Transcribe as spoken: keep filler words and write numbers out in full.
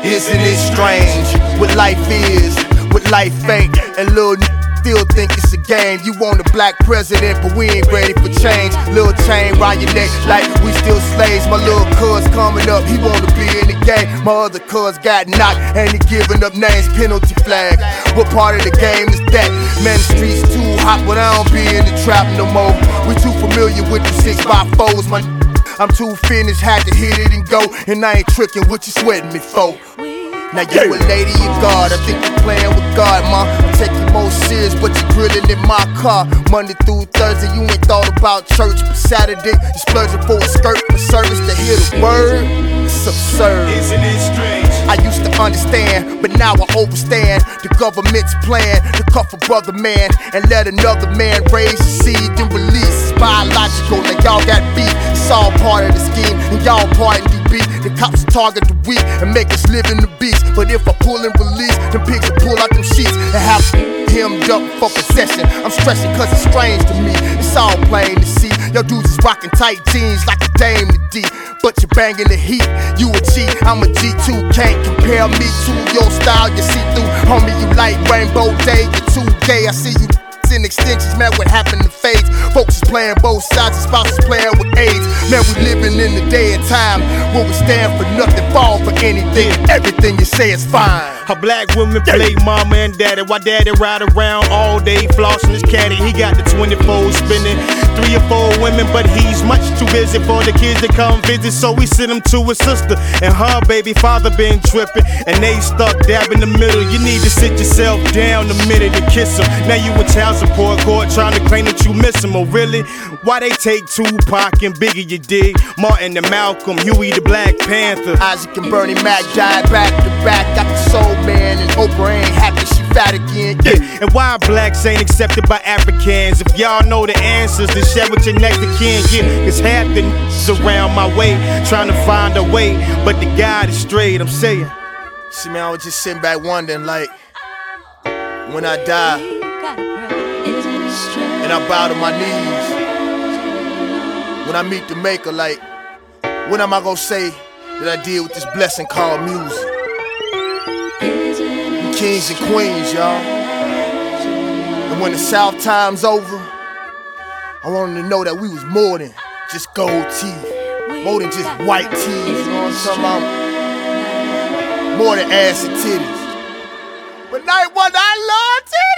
Isn't it strange what life is, what life ain't, and little n still think it's a game. You want a black president, but we ain't ready for change. Little chain round your neck like we still slaves. My little cuz coming up, he wanna be in the game. My other cuz got knocked and he giving up names, penalty flag. What part of the game is that? Man, the streets too hot, but I don't be in the trap no more. We too familiar with the six by fours, my I'm too finished, had to hit it and go. And I ain't tricking, what you sweating me for? Now you a lady of God, I think you're playing with God, ma. I take you more serious, but you're grilling in my car. Monday through Thursday, you ain't thought about church. But Saturday, you splurging for a skirt for service to hear the word. It's absurd. Isn't it strange? I used to understand, but now I overstand the government's plan to cuff a brother man and let another man raise the seed and release. It's biological, now y'all got beef. It's all part of the scheme, and y'all part in the beat. The cops target the weak and make us live in the beast. But if I pull and release, them pigs will pull out them sheets and have hemmed up for possession. I'm stressing cause it's strange to me. It's all plain to see. Y'all dudes is rocking tight jeans like a Dame to D. But you're banging the heat, you a G, I'm a G two. Can't compare me to your style, you see through. Homie, you like Rainbow Day, you're too gay. I see you in extensions, man, what happened to fades? Folks is playing both sides, and spouses playing with AIDS. Man, we living in the day and time where we stand for nothing, fall for anything. Everything you say is fine. How black women play mama and daddy, while daddy ride around all day flossing his caddy. He got the twenty-four spinning, three or four women, but he's much too busy for the kids to come visit. So we send him to his sister, and her baby father been tripping, and they stuck dab in the middle. You need to sit yourself down a minute and kiss him. Now you in child support court trying to claim that you miss him. Oh really? Why they take Tupac and Biggie, you dig? Martin and Malcolm, Huey the Black Panther, Isaac and Bernie Mac died back to back. Got the soul man, and Oprah ain't happy she fat again. Yeah. Yeah. And why blacks ain't accepted by Africans? If y'all know the answers, then share with your next of kin. Yeah, cause half the n***s around my way trying to find a way, but the God is straight, I'm saying. See, man, I was just sitting back wondering, like, when I die and I bow to my knees, when I meet the maker, like, what am I gonna say that I did with this blessing called music? We kings and queens, y'all. And when the South time's over, I want them to know that we was more than just gold teeth, more than just white teeth, you know what I'm talking about? More than ass and titties. But night one, I love teeth.